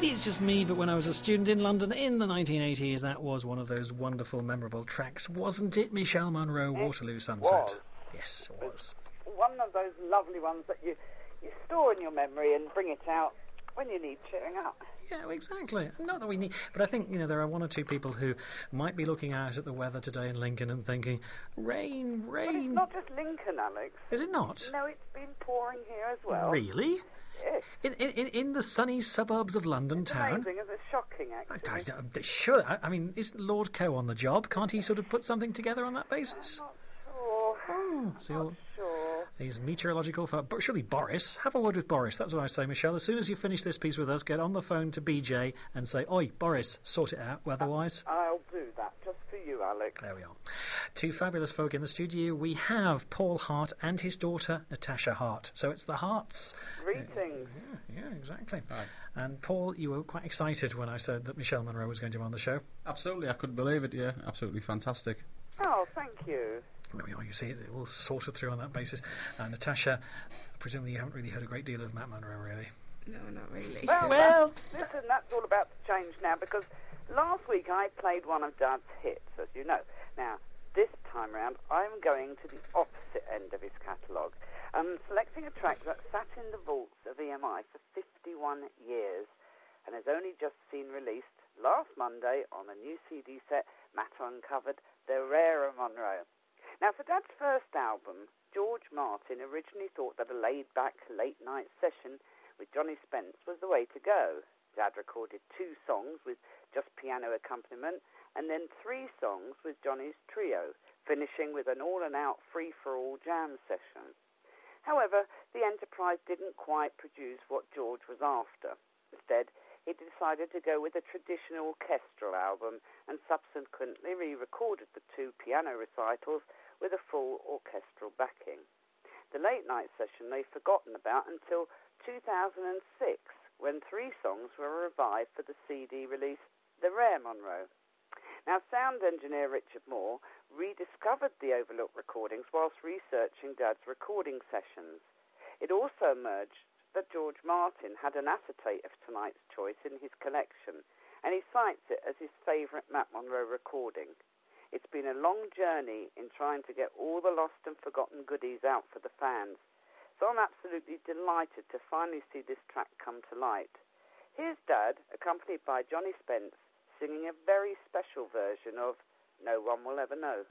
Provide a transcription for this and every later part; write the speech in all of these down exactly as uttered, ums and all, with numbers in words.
maybe it's just me, but when I was a student in London in the nineteen eighties, that was one of those wonderful, memorable tracks, wasn't it? Michelle Monroe, Waterloo Sunset. Was. Yes, it was. One of those lovely ones that you, you store in your memory and bring it out when you need cheering up. Yeah, exactly. Not that we need, but I think, you know, there are one or two people who might be looking out at the weather today in Lincoln and thinking, rain, rain. But it's not just Lincoln, Alex. Is it not? No, it's been pouring here as well. Really? Yes. In, in, in the sunny suburbs of London it's town? Amazing, it's shocking, actually. I, I, sure, I, I mean, isn't Lord Coe on the job? Can't he sort of put something together on that basis? I'm not sure. Oh, so I'm not sure. These meteorological... Fo- but surely Boris. Have a word with Boris. That's what I say, Michelle. As soon as you finish this piece with us, get on the phone to B J and say, oi, Boris, sort it out weather-wise. I'll do that, just for you, Alex. There we are. Two fabulous folk in the studio. We have Paul Hart and his daughter, Natasha Hart. So it's the Harts. Greetings. Uh, yeah, yeah, exactly. Hi. And Paul, you were quite excited when I said that Michelle Monroe was going to be on the show. Absolutely, I couldn't believe it, yeah. Absolutely fantastic. Oh, thank you. There we are, you see, it will sort it through on that basis. Uh, Natasha, presumably you haven't really heard a great deal of Matt Monroe, really. No, not really. Well, Well- that's- listen, that's all about to change now, because last week I played one of Dad's hits, as you know. Now, this time round, I'm going to the opposite end of his catalogue. I'm selecting a track that sat in the vaults of E M I for fifty-one years and has only just seen released last Monday on a new C D set. Matt uncovered The Rarer Monroe. Now, for Dad's first album, George Martin originally thought that a laid-back, late-night session with Johnny Spence was the way to go. Dad recorded two songs with just piano accompaniment, and then three songs with Johnny's trio, finishing with an all-and-out free-for-all jam session. However, the enterprise didn't quite produce what George was after. Instead, he decided to go with a traditional orchestral album and subsequently re-recorded the two piano recitals with a full orchestral backing. The late-night session they've forgotten about until two thousand six, when three songs were revived for the C D release The Rare Monroe. Now, sound engineer Richard Moore rediscovered the overlooked recordings whilst researching Dad's recording sessions. It also emerged that George Martin had an acetate of tonight's choice in his collection, and he cites it as his favourite Matt Monroe recording. It's been a long journey in trying to get all the lost and forgotten goodies out for the fans, so I'm absolutely delighted to finally see this track come to light. Here's Dad, accompanied by Johnny Spence, singing a very special version of No One Will Ever Know.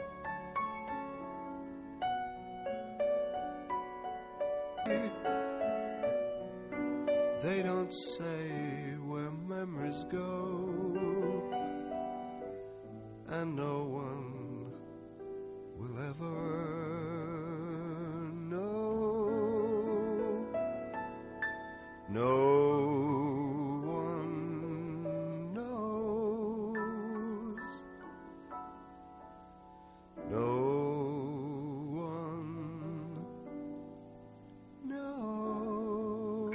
They don't say where memories go, and no one will ever know. No one knows. No one knows.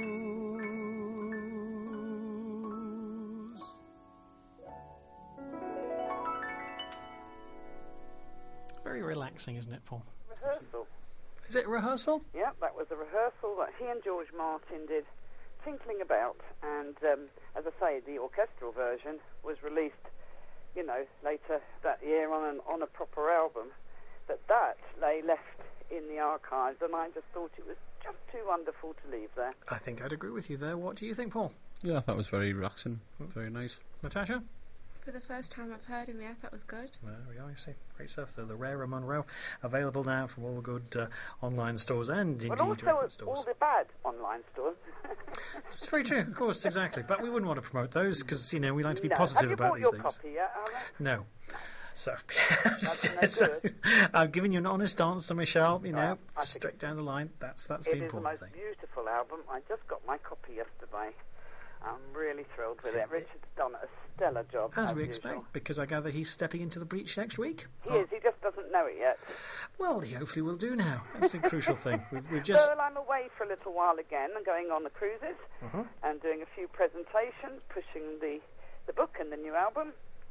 Very relaxing, isn't it, Paul? Rehearsal. Is it a rehearsal? Yep, that was a rehearsal that he and George Martin did, tinkling about, and um, as I say, the orchestral version was released, you know, later that year on an, on a proper album. But that lay left in the archives, and I just thought it was just too wonderful to leave there. I think I'd agree with you there. What do you think, Paul? Yeah, I thought it was very relaxing, very nice. Natasha? For the first time I've heard him, yeah, that was good. There we are, you see. Great stuff. So the Rarer Monroe, available now from all the good uh, online stores and indeed But also record all stores. the bad online stores. It's very true, of course, exactly. But we wouldn't want to promote those because, you know, we like to be No. positive Have you about bought these your things. copy yet, Alan? No. So, That's no so good. I've given you an honest answer, Michelle. You know, Oh, I think straight down the line. That's that's It the is the important most thing. beautiful album. I just got my copy yesterday. I'm really thrilled with it. Richard's done a stellar job, As as we usual. expect, because I gather he's stepping into the breach next week. He is, he just doesn't know it yet. Well, he hopefully will do now. That's the crucial thing. We've, we've just. Well, I'm away for a little while again and going on the cruises Mhm. and doing a few presentations, pushing the, the book and the new album.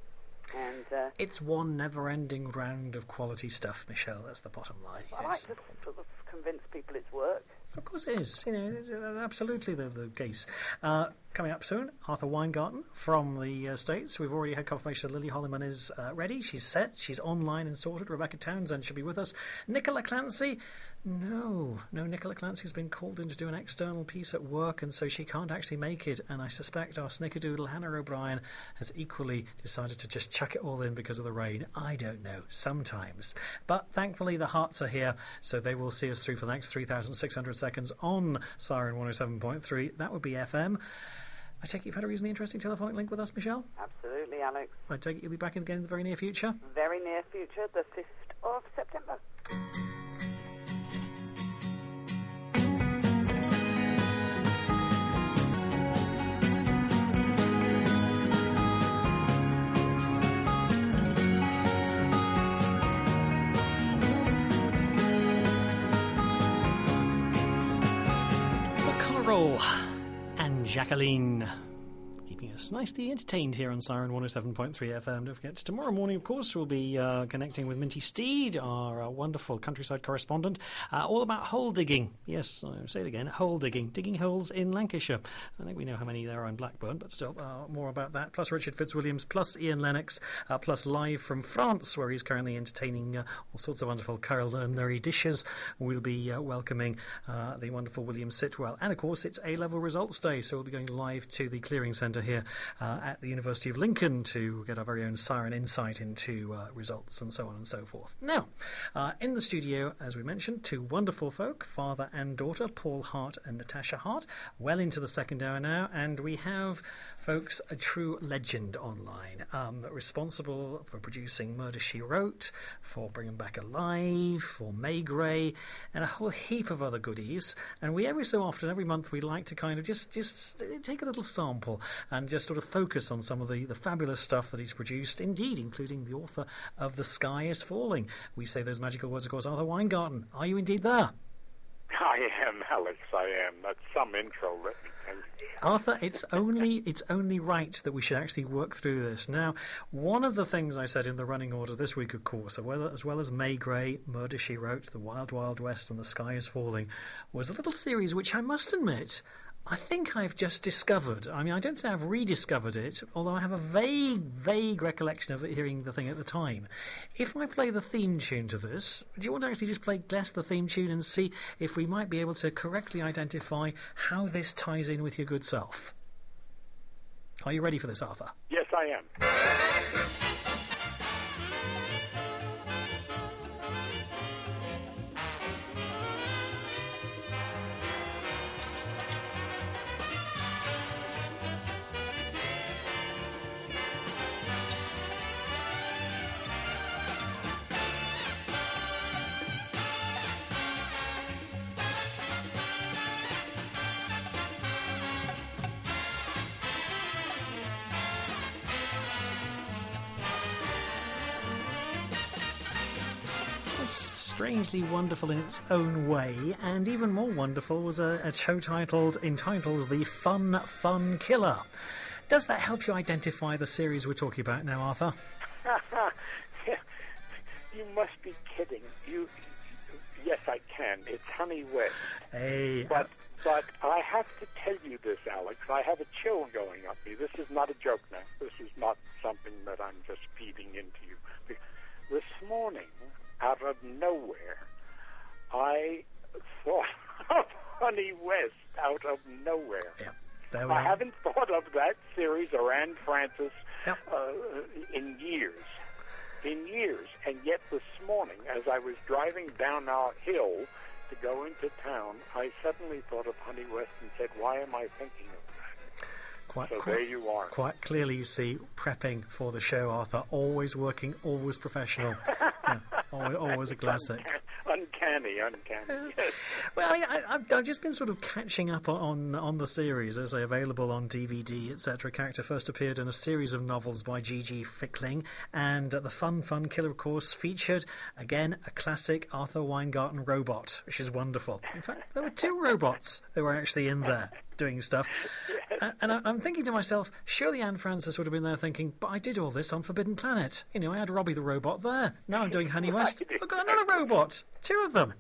And uh, It's one never-ending round of quality stuff, Michelle. That's the bottom line. I like to sort of convince people it's work. Of course it is. You know, it's uh, absolutely the, the case. Uh, coming up soon, Arthur Weingarten from the uh, States. We've already had confirmation that Lily Holliman is uh, ready. She's set. She's online and sorted. Rebecca Townsend should be with us. Nicola Clancy. No, no, Nicola Clancy's been called in to do an external piece at work, and so she can't actually make it. And I suspect our snickerdoodle Hannah O'Brien has equally decided to just chuck it all in because of the rain. I don't know, sometimes. But thankfully the Hearts are here, so they will see us through for the next three thousand six hundred seconds on Siren one oh seven point three. That would be F M. I take it you've had a reasonably interesting telephonic link with us, Michelle? Absolutely, Alex. I take it you'll be back again in the very near future? Very near future, the fifth of September. Carol and Jacqueline, keeping us nicely entertained here on Siren one oh seven point three F M. Don't forget, tomorrow morning, of course, we'll be uh, connecting with Minty Steed, our uh, wonderful countryside correspondent, uh, all about hole digging. Yes, I'll say it again, hole digging, digging holes in Lancashire. I think we know how many there are in Blackburn, but still, uh, more about that. Plus Richard Fitzwilliams, plus Ian Lennox, uh, plus live from France, where he's currently entertaining uh, all sorts of wonderful culinary dishes. We'll be uh, welcoming uh, the wonderful William Sitwell. And, of course, it's A-level results day, so we'll be going live to the Clearing Centre here uh, at the University of Lincoln to get our very own siren insight into uh, results and so on and so forth. Now, uh, in the studio, as we mentioned, two wonderful folk, father and daughter, Paul Hart and Natasha Hart, well into the second hour now, and we have, folks, a true legend online, um, responsible for producing Murder, She Wrote, for Bringing Back Alive, for May Gray, and a whole heap of other goodies. And we every so often, every month, we like to kind of just, just take a little sample and just sort of focus on some of the, the fabulous stuff that he's produced, indeed, including the author of The Sky is Falling. We say those magical words, of course, Arthur Weingarten. Are you indeed there? I am, Alex, I am. That's some intro, let me tell you. Arthur, it's only it's only right that we should actually work through this. Now, one of the things I said in the running order this week, of course, as well as, well as May Gray, Murder, She Wrote, The Wild Wild West and The Sky is Falling, was a little series which I must admit I think I've just discovered. I mean, I don't say I've rediscovered it, although I have a vague, vague recollection of hearing the thing at the time. If I play the theme tune to this, do you want to actually just play guess the theme tune and see if we might be able to correctly identify how this ties in with your good self? Are you ready for this, Arthur? Yes, I am. Strangely wonderful in its own way, and even more wonderful was a, a show titled entitled The Fun Fun Killer. Does that help you identify the series we're talking about now, Arthur? You must be kidding. You, yes, I can. It's Honey West. Hey, but but I have to tell you this, Alex. I have a chill going up me. This is not a joke now. This is not something that I'm just feeding into you. This morning, out of nowhere, I thought of Honey West out of nowhere. Yeah, there we I are. haven't thought of that series or Anne Francis Yep. uh, in years. In years. And yet this morning, as I was driving down our hill to go into town, I suddenly thought of Honey West and said, why am I thinking of that? Quite, So quite, there you are. quite clearly, you see, prepping for the show, Arthur. Always working, always professional. Yeah, always, always a classic. Uncanny, uncanny. Yes. Well, I, I, I've, I've just been sort of catching up on on the series, as they available on D V D, et cetera. Character first appeared in a series of novels by G G Fickling, and uh, the Fun Fun Killer, of course, featured, again, a classic Arthur Weingarten robot, which is wonderful. In fact, there were two robots who were actually in there doing stuff. and, and I, I'm thinking to myself, surely Anne Francis would have been there thinking, but I did all this on Forbidden Planet. You know, I had Robbie the Robot there. Now I'm doing Honey West. I've got another robot. Two of them.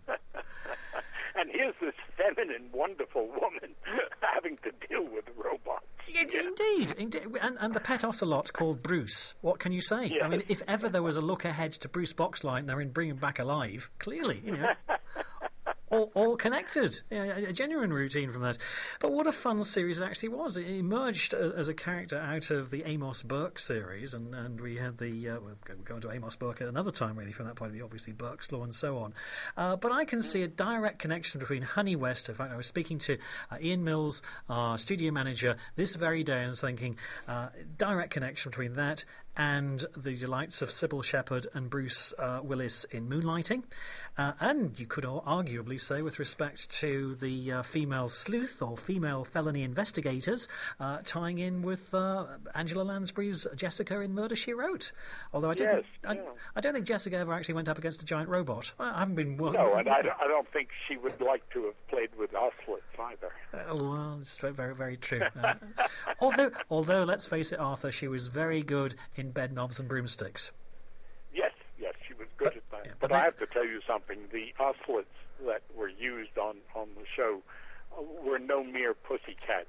And here's this feminine, wonderful woman having to deal with robots. It, indeed, indeed. And, and the pet ocelot called Bruce. What can you say? Yes. I mean, if ever there was a look ahead to Bruce Boxleitner in Bring Him Back Alive, clearly, you know. All, all connected, yeah, a genuine routine from that. But what a fun series it actually was. It emerged as a character out of the Amos Burke series, and, and we had the, uh, we'll go into Amos Burke at another time, really, from that point of view, obviously Burke's Law and so on. Uh, but I can see a direct connection between Honey West. In fact, I was speaking to uh, Ian Mills, our studio manager, this very day, and I was thinking, uh, direct connection between that and the delights of Sybil Shepherd and Bruce uh, Willis in Moonlighting. Uh, and you could arguably say, with respect to the uh, female sleuth or female felony investigators, uh, tying in with uh, Angela Lansbury's Jessica in Murder, She Wrote. Although I don't, Yes, think, I, yeah. I don't think Jessica ever actually went up against a giant robot. I haven't been... Well, No, and I, don't- I don't think she would like to have played with ocelots either. Uh, well, it's very, very, very true. Uh, although, although, let's face it, Arthur, she was very good in Bed Knobs and Broomsticks. Yes, yes, she was good But- at that. yeah, but but I they- have to tell you something. The ocelots that were used on, on the show uh, were no mere pussycats.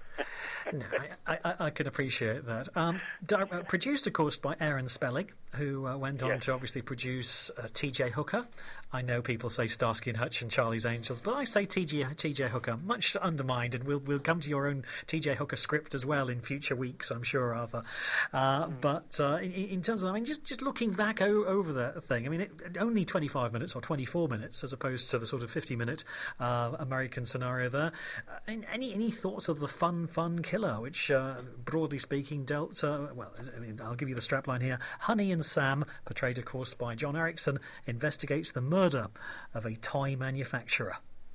No, I, I, I can appreciate that. Um, di- uh, produced, of course, by Aaron Spelling, who uh, went on Yes. to obviously produce uh, T J Hooker. I know people say Starsky and Hutch and Charlie's Angels, but I say T J T J Hooker, much undermined, and we'll we'll come to your own T J Hooker script as well in future weeks, I'm sure, Arthur. Uh, Hmm. But uh, in, in terms of, I mean, just just looking back o- over that thing, I mean, it, only twenty-five minutes or twenty-four minutes as opposed to the sort of fifty-minute uh, American scenario there. Uh, and any any thoughts of the fun fun killer, which uh, broadly speaking dealt uh, well? I mean, I'll give you the strapline here. Honey and Sam, portrayed of course by John Erickson, investigates the murder of a toy manufacturer.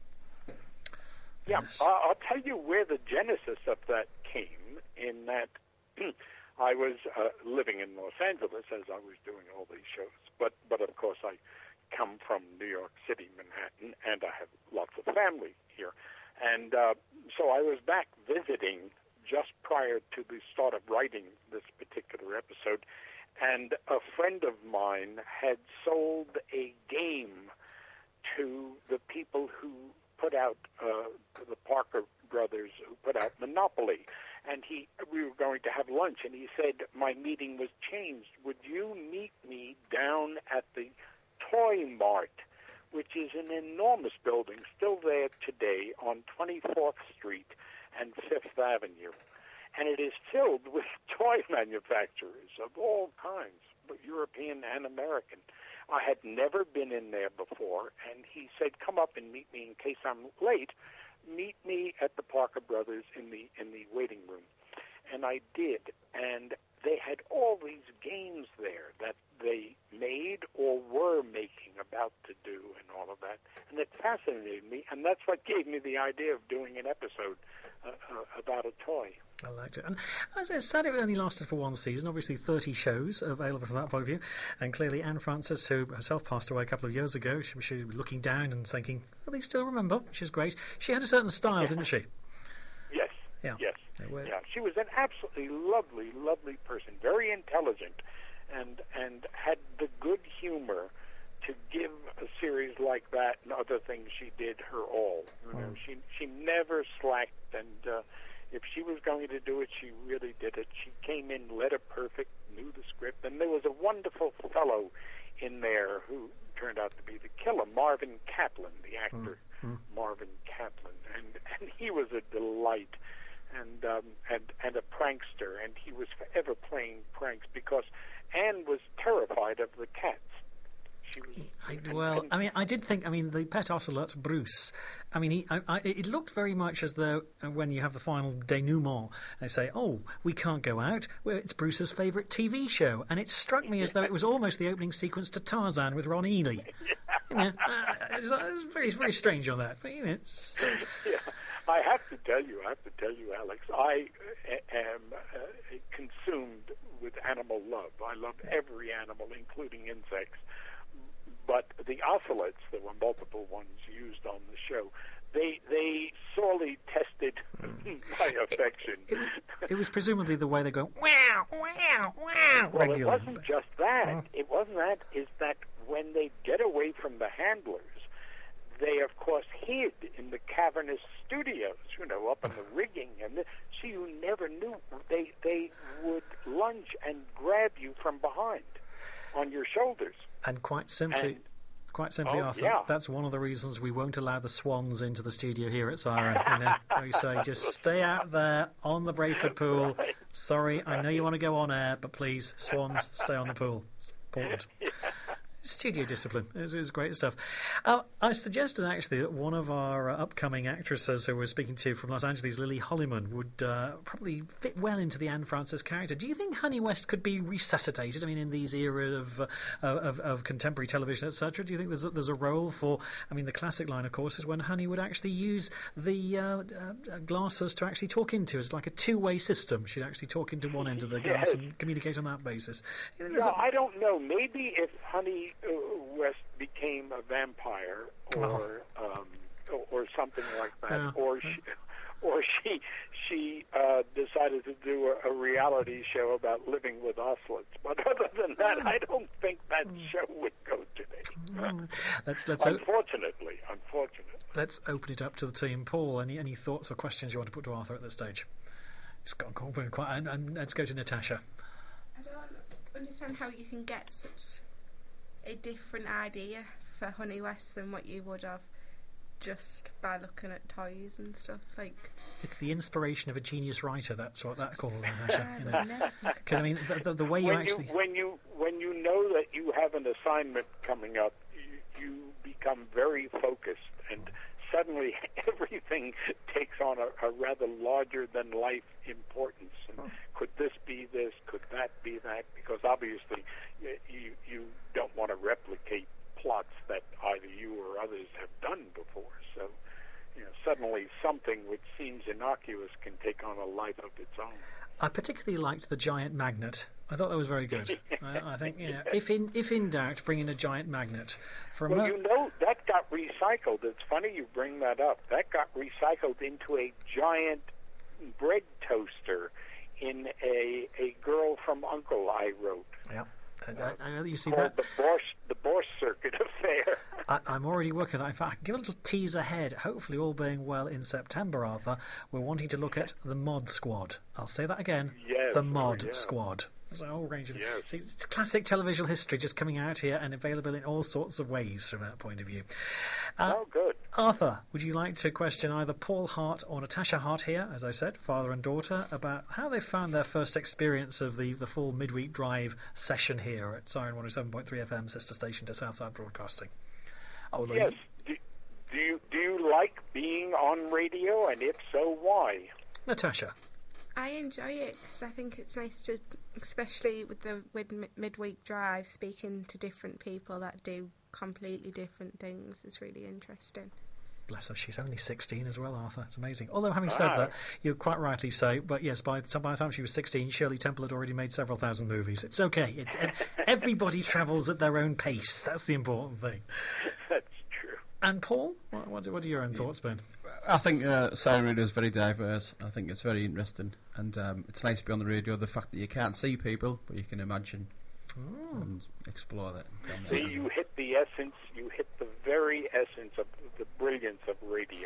Yeah, Yes. uh, I'll tell you where the genesis of that came, in that I was uh, living in Los Angeles as I was doing all these shows, but, but of course I come from New York City, Manhattan, and I have lots of family here. And uh, so I was back visiting just prior to the start of writing this particular episode, and a friend of mine had sold a game to the people who put out uh, the Parker brothers, who put out Monopoly. And he, we were going to have lunch, and he said, my meeting was changed. Would you meet me down at the Toy Mart, which is an enormous building, still there today on twenty-fourth Street and Fifth Avenue. And it is filled with toy manufacturers of all kinds, but European and American. I had never been in there before, and he said, come up and meet me in case I'm late. Meet me at the Parker Brothers in the in the waiting room. And I did, and they had all these games there that they made or were making, about to do, and all of that. And it fascinated me, and that's what gave me the idea of doing an episode uh, uh, about a toy. I liked it. And as I said, it only lasted for one season. Obviously, thirty shows available from that point of view. And clearly, Anne Francis, who herself passed away a couple of years ago, she, she was looking down and thinking, well, they still remember, which is great. She had a certain style, didn't she? Yes. Yeah. Yes. They were- Yeah. She was an absolutely lovely, lovely person, very intelligent, and and had the good humor to give a series like that and other things she did her all. You know, Mm. she she never slacked, and uh, if she was going to do it, she really did it. She came in letter perfect, knew the script, and there was a wonderful fellow in there who turned out to be the killer, Marvin Kaplan, the actor, Mm. Marvin Kaplan, and and he was a delight. And um, and and a prankster, and he was forever playing pranks because Anne was terrified of the cats. She was. I, and- well, and- I mean, I did think, I mean, the pet ocelot, Bruce, I mean, he, I, I, it looked very much as though uh, when you have the final denouement, they say, oh, we can't go out, well, it's Bruce's favourite T V show. And it struck me as though it was almost the opening sequence to Tarzan with Ron Ely. You know, uh, it's, it's very, very strange on that. But, you know, so, yeah, I have to tell you, I have to tell you, Alex, I uh, am uh, consumed with animal love. I love every animal, including insects. But the ocelots, there were multiple ones used on the show, they they sorely tested my perfection. It, it, it was presumably the way they go, wow, wow, wow, Well, it regularly. wasn't just that. It wasn't that. Is that when they get away from the handlers, they, of course, hid in the cavernous studios, you know, up in the rigging. And the, so you never knew. They, they would lunge and grab you from behind on your shoulders. And quite simply... And, Quite simply, Oh, Arthur, yeah. that's one of the reasons we won't allow the swans into the studio here at Siren. You know, we say, just stay out there on the Brayford pool. Right. Sorry, I know you want to go on air, but please, swans, stay on the pool. It's important. Studio discipline. It was, it was great stuff. Uh, I suggested, actually, that one of our uh, upcoming actresses who we're speaking to from Los Angeles, Lily Hollyman, would uh, probably fit well into the Anne Francis character. Do you think Honey West could be resuscitated? I mean, in these era of uh, of, of contemporary television, et cetera, do you think there's a, there's a role for... I mean, the classic line, of course, is when Honey would actually use the uh, uh, glasses to actually talk into. It's like a two-way system. She'd actually talk into one end of the glass Yes. and communicate on that basis. You think there's No, a- I don't know. Maybe if Honey uh, West became a vampire, or um, or, or something like that, Yeah. or she, or she she uh, decided to do a, a reality show about living with ocelots. But other than that, I don't think that show would go today. let's let's o- Unfortunately, unfortunately. let's open it up to the team. Paul, any any thoughts or questions you want to put to Arthur at this stage? It's gone quite, quite and, and let's go to Natasha. I don't understand how you can get such a different idea for Honey West than what you would have just by looking at toys and stuff. Like, It's the inspiration of a genius writer. That's what that's called, Natasha. I You would know. never think Because I mean, the, the, the way you When actually. you when you when you know that you have an assignment coming up, you, you become very focused, and suddenly everything takes on a, a rather larger than life importance. And could this be this? Could that be that? Because obviously, y- you you don't want to replicate plots that either you or others have done before. So, you know, suddenly something which seems innocuous can take on a life of its own. I particularly liked the giant magnet. I thought that was very good. I, I think, you know, if in if in doubt, bring in a giant magnet. For a Well, mo- you know, that got recycled. It's funny you bring that up. That got recycled into a giant bread toaster in a a Girl from Uncle I wrote, yeah. I, I, I, you see called that? the Borscht, the Borscht Circuit Affair. I, I'm already working on that. In fact, I can give a little tease ahead. Hopefully, all being well in September, Arthur, we're wanting to look at the Mod Squad. I'll say that again. Yes, the oh, Mod yeah. Squad. There's a whole range of Yes. see, it's classic television history just coming out here and available in all sorts of ways from that point of view. Uh, Oh, good. Arthur, would you like to question either Paul Hart or Natasha Hart here, as I said, father and daughter, about how they found their first experience of the, the full midweek drive session here at Siren one oh seven point three F M, sister station to Southside Broadcasting? Oh, well, Yes. Do, do you do you like being on radio, and if so, why? Natasha. I enjoy it because I think it's nice to, especially with the with mi- midweek drive, speaking to different people that do completely different things is really interesting. Bless her, she's only sixteen as well, Arthur. It's amazing. Although, having said Ah. that, you quite rightly say, but yes, by the, time, by the time she was sixteen, Shirley Temple had already made several thousand movies. It's okay. It's, ev- everybody travels at their own pace. That's the important thing. That's true. And Paul, what, what, what are your own thoughts, Ben? I think uh, Siren Radio is very diverse. I think it's very interesting, and um, it's nice to be on the radio. The fact that you can't see people, but you can imagine and explore that. See, you hit the essence. You hit the very essence of the brilliance of radio.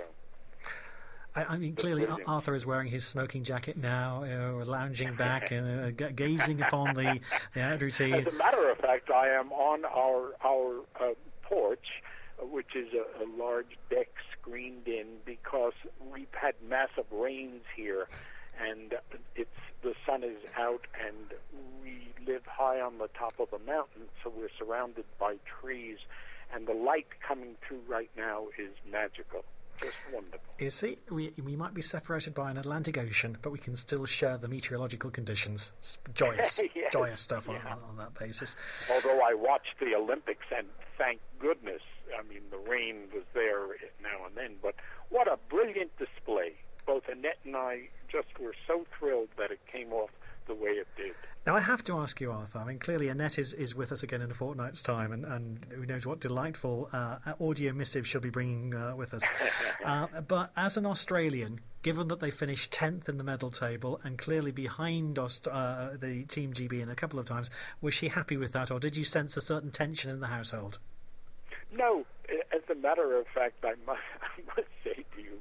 I, I mean, clearly, Ar- brilliant. Arthur is wearing his smoking jacket now, you know, lounging back and uh, g- gazing upon the, the ad routine. As a matter of fact, I am on our our uh, porch, uh, which is a, a large deck screened in, because we've had massive rains here, and it's the sun is out, and we live high on the top of a mountain, so we're surrounded by trees, and the light coming through right now is magical. Just wonderful. You see, we, we might be separated by an Atlantic Ocean, but we can still share the meteorological conditions. It's joyous, Yes. joyous stuff on, Yeah. on, on that basis. Although I watched the Olympics, and thank goodness, I mean, the rain was there now and then, but what a brilliant display. Both Annette and I just were so thrilled that it came off the way it did. Now, I have to ask you, Arthur, I mean, clearly Annette is, is with us again in a fortnight's time, and, and who knows what delightful uh, audio missive she'll be bringing uh, with us. Uh, but as an Australian, given that they finished tenth in the medal table and clearly behind Aust- uh, the Team G B in a couple of times, was she happy with that, or did you sense a certain tension in the household? No, as a matter of fact, I must, I must say to you,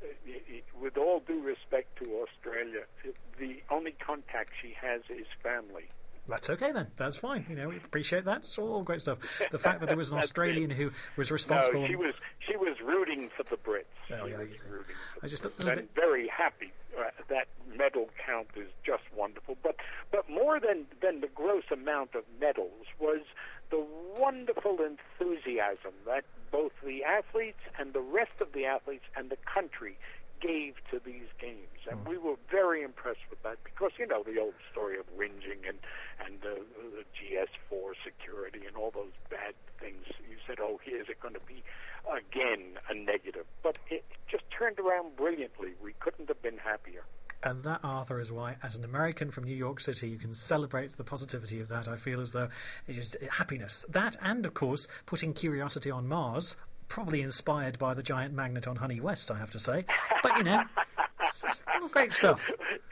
with all due respect to Australia, the only contact she has is family. That's okay then. That's fine. You know, we appreciate that. It's all great stuff. The fact that there was an Australian who was responsible. No, she was she was rooting for the Brits. Oh, she yeah, was yeah. rooting for I just the a Brits. little And bit. very happy. Uh, that medal count is just wonderful. But but more than than the gross amount of medals was the wonderful enthusiasm that both the athletes and the rest of the athletes and the country gave to these games. And we were very impressed with that because, you know, the old story of whinging and, and uh, the G S four security and all those bad things. You said, oh, here's it going to be, again, a negative. But it just turned around brilliantly. We couldn't have been happier. And that, Arthur, is why, as an American from New York City, you can celebrate the positivity of that. I feel as though it's just happiness. That and, of course, putting Curiosity on Mars, probably inspired by the giant magnet on Honey West, I have to say. But, you know, it's, it's still great stuff.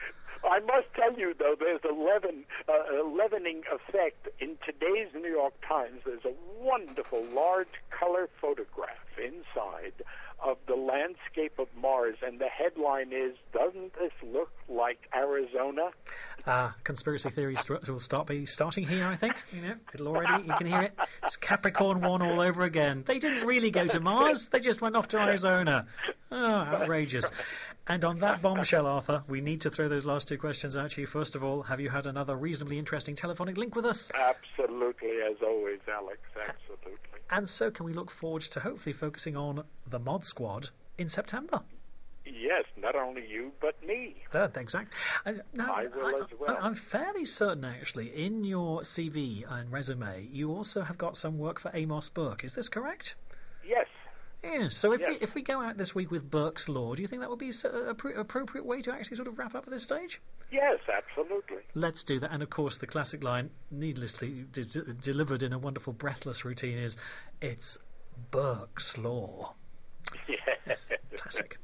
I must tell you, though, there's a leaven, uh, a leavening effect. In today's New York Times, there's a wonderful large color photograph inside of the landscape of Mars, and the headline is, doesn't this look like Arizona? Uh, conspiracy theories st- will start be starting here, I think. You know, it'll already, you can hear it. It's Capricorn one all over again. They didn't really go to Mars, they just went off to Arizona. Oh, outrageous. And on that bombshell, Arthur, we need to throw those last two questions at you. First of all, have you had another reasonably interesting telephonic link with us? Absolutely, as always, Alex, absolutely. And so can we look forward to hopefully focusing on the Mod Squad in September? Yes, not only you, but me. That, exact. Uh, now, I will I, as well. I, I'm fairly certain, actually, in your C V and resume, you also have got some work for Amos Burke. Is this correct? Yes. Yeah, so if, Yes. we, if we go out this week with Burke's Law, do you think that would be an appropriate way to actually sort of wrap up at this stage? Yes, absolutely. Let's do that. And, of course, the classic line, needlessly de- de- delivered in a wonderful breathless routine, is, it's Burke's Law. Yeah. Classic.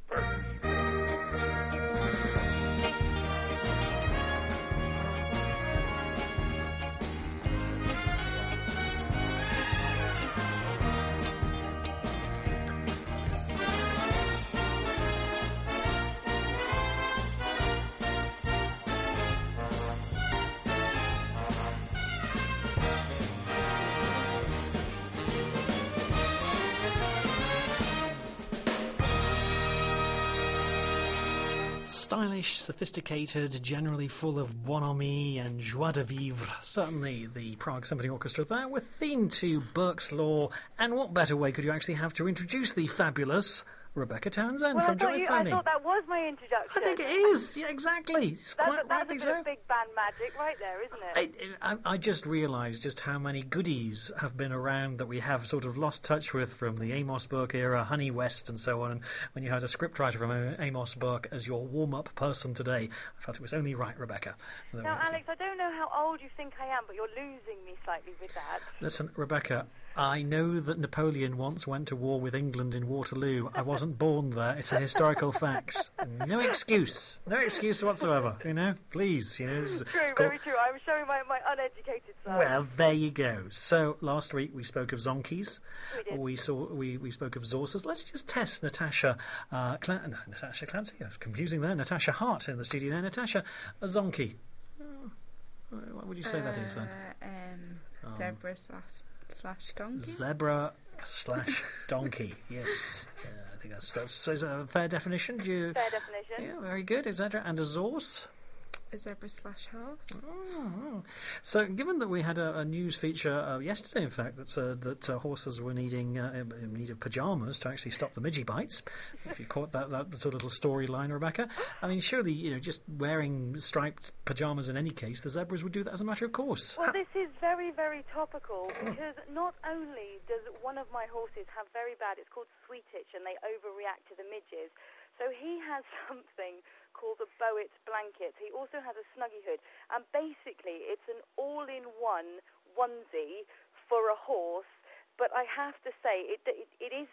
Stylish, sophisticated, generally full of bonhomie and joie de vivre. Certainly the Prague Symphony Orchestra there, with theme to Burke's Law. And what better way could you actually have to introduce the fabulous Rebecca Townsend well, from I thought, Jive you, Pony? I thought that was my introduction. I think it is. Yeah, exactly. It's that's quite a, that's rightly a bit so. of big band magic right there, isn't it? I, I, I just realised just how many goodies have been around that we have sort of lost touch with from the Amos Burke era, Honey West and so on. And when you had a scriptwriter from Amos Burke as your warm-up person today, I felt it was only right, Rebecca. Now, Alex, I don't know how old you think I am, but you're losing me slightly with that. Listen, Rebecca, I know that Napoleon once went to war with England in Waterloo. I wasn't born there. It's a historical fact. No excuse. No excuse whatsoever. You know, please. You know, this is, True, it's called- very true. I'm showing my, my uneducated side. Well, there you go. So last week we spoke of zonkies. We did. We saw we, we spoke of Zorsas. Let's just test Natasha uh, Cla- no, Natasha Clancy. I was confusing there. Natasha Hart in the studio now. Natasha, a zonky. Oh, what would you say that is then? Uh, um, zebra slash, slash donkey. Zebra slash donkey. Yes, uh, I think that's that's is a fair definition. Do you? Fair definition. Yeah, very good. Et cetera. And a Zorse. A zebra slash horse. Oh. So, given that we had a, a news feature uh, yesterday, in fact, that uh, that uh, horses were needing uh, in need of pyjamas to actually stop the midgie bites, if you caught that that sort of little storyline, Rebecca, I mean, surely you know just wearing striped pyjamas in any case, the zebras would do that as a matter of course. Well, this is very, very topical because not only does one of my horses have very bad, it's called sweet itch, and they overreact to the midges. So he has something called a Boet blanket. He also has a Snuggie hood. And basically, it's an all-in-one onesie for a horse. But I have to say, it, it, it is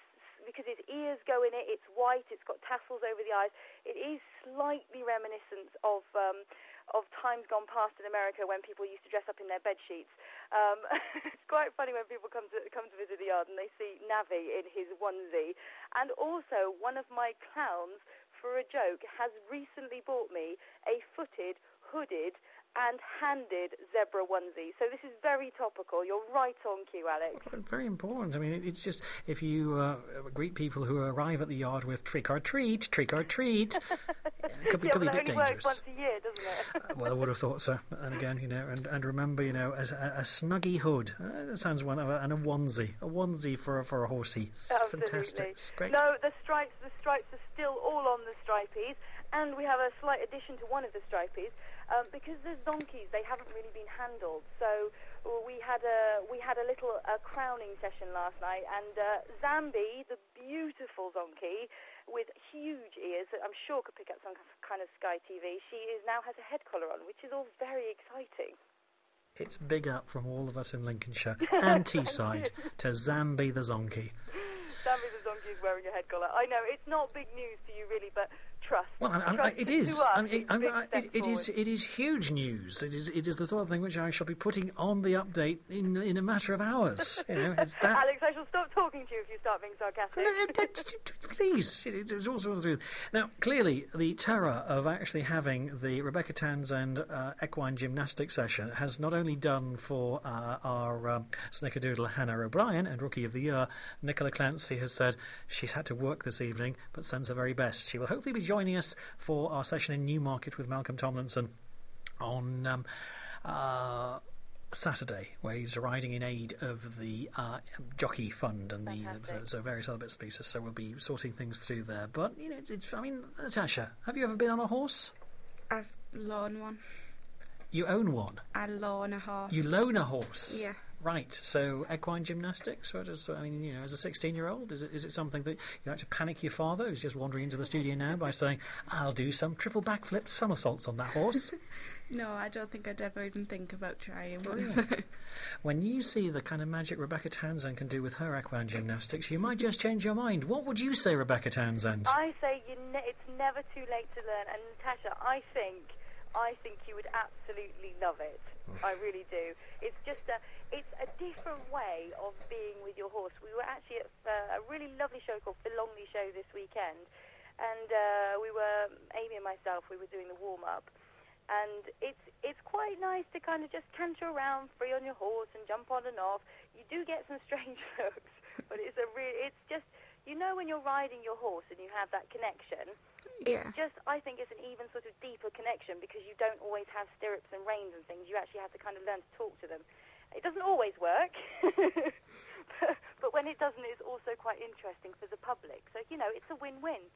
because its ears go in it. It's white. It's got tassels over the eyes. It is slightly reminiscent of um, of times gone past in America when people used to dress up in their bed sheets. Um, it's quite funny when people come to come to visit the yard and they see Navi in his onesie. And also, one of my clowns, for a joke, has recently bought me a footed, hooded, and handed zebra onesie. So this is very topical. You're right on cue, Alex. Very important. I mean, it's just if you uh, greet people who arrive at the yard with trick or treat, trick or treat, it could be, yeah, could be a but bit it only dangerous. works once a year, doesn't it? Uh, well, I would have thought so. And again, you know, and, and remember, you know, as a, a snuggy hood. Uh, that sounds one of a, and a onesie, a onesie for a, for a horsey. It's Absolutely. fantastic. It's great. No, the stripes, the stripes are still all on the stripies, and we have a slight addition to one of the stripies. Um, because the zonkies, they haven't really been handled. So we had a we had a little uh, crowning session last night, and uh, Zambi, the beautiful zonkie with huge ears that I'm sure could pick up some kind of Sky T V, she is now has a head collar on, which is all very exciting. It's big up from all of us in Lincolnshire and Teesside to Zambi the zonkie. Zambi the zonkie is wearing a head collar. I know it's not big news to you really, but trust. Well, I, I, trust it to is. us, I mean, I, it's a big I, step it, it is. forward. It is huge news. It is. It is the sort of thing which I shall be putting on the update in in a matter of hours. You know, it's that. Alex, I shall stop talking to you if you start being sarcastic. Please, it, it's all sorts of truth. Now, clearly, the terror of actually having the Rebecca Townsend uh, equine gymnastics session has not only done for uh, our um, snickerdoodle Hannah O'Brien and Rookie of the Year, Nicola Clancy has said she's had to work this evening, but sends her very best. She will hopefully be joining us for our session in Newmarket with Malcolm Tomlinson on um, uh, Saturday, where he's riding in aid of the uh, Jockey Fund and the uh, so various other bits and pieces. So we'll be sorting things through there. But you know, it's, it's I mean, Natasha, have you ever been on a horse? I've loaned one. You own one. I loan a horse. You loan a horse. Yeah. Right, so equine gymnastics. What is, I mean, you know, as a sixteen-year-old, is it is it something that you like to panic your father, who's just wandering into the studio now, by saying, "I'll do some triple backflips, somersaults on that horse"? No, I don't think I'd ever even think about trying Oh, one. yeah. When you see the kind of magic Rebecca Townsend can do with her equine gymnastics, you might just change your mind. What would you say, Rebecca Townsend? I say you ne- it's never too late to learn. And Natasha, I think, I think you would absolutely love it. I really do. It's just a, it's a different way of being with your horse. We were actually at uh, a really lovely show called Philongly Show this weekend, and uh, we were, Amy and myself, we were doing the warm-up. And it's it's quite nice to kind of just canter around free on your horse and jump on and off. You do get some strange looks, but it's a re- it's just, you know, when you're riding your horse and you have that connection, Yeah. it's just, I think it's an even sort of deeper connection because you don't always have stirrups and reins and things. You actually have to kind of learn to talk to them. It doesn't always work, but, but when it doesn't, it's also quite interesting for the public. So, you know, it's a win-win.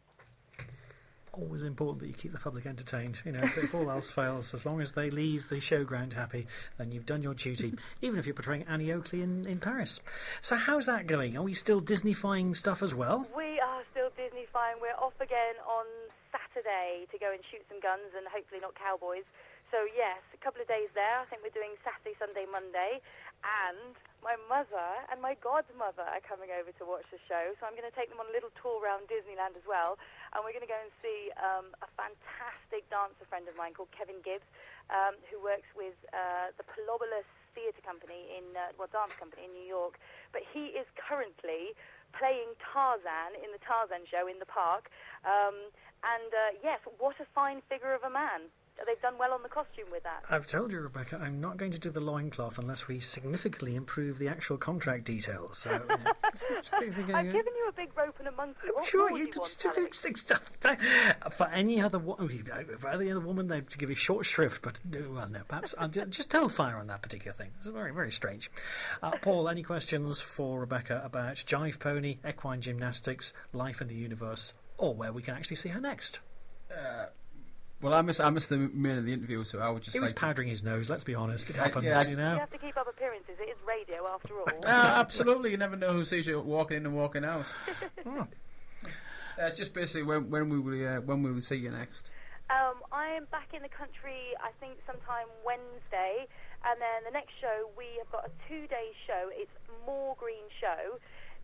Always important that you keep the public entertained. You know, if, if all else fails, as long as they leave the showground happy, then you've done your duty, even if you're portraying Annie Oakley in, in Paris. So how's that going? Are we still Disney-fying stuff as well? We are still Disney-fying. We're off again on Saturday to go and shoot some guns and hopefully not cowboys. So, yes, a couple of days there. I think we're doing Saturday, Sunday, Monday. And my mother and my godmother are coming over to watch the show. So I'm going to take them on a little tour around Disneyland as well. And we're going to go and see um, a fantastic dancer friend of mine called Kevin Gibbs, um, who works with uh, the Palobolus Theatre Company, in uh, well, dance company in New York. But he is currently playing Tarzan in the Tarzan show in the park. Um, and, uh, yes, what a fine figure of a man. They've done well on the costume with that. I've told you, Rebecca, I'm not going to do the loincloth unless we significantly improve the actual contract details. So, uh, I've given you a big rope and a monkey. What sure, more do you you want, just, Alex? just, stuff. For any other wo- for any other woman, they to give you short shrift. But no, well, no, perhaps I'll ju- just tell fire on that particular thing. It's very, very strange. Uh, Paul, any questions for Rebecca about Jive Pony, equine gymnastics, life in the universe, or where we can actually see her next? Uh, well, I missed, I missed the minute of the interview, so I would just He was like powdering his nose, let's be honest. It I- happens, yeah, I you just- know. You have to keep up appearances. It is radio, after all. to... Uh, absolutely, you never know who sees you walking in and walking out. Oh. Uh, it's just basically when, when we will uh, when we will see you next. Um, I am back in the country, I think, sometime Wednesday. And then the next show, we have got a two-day show. It's More Green Show.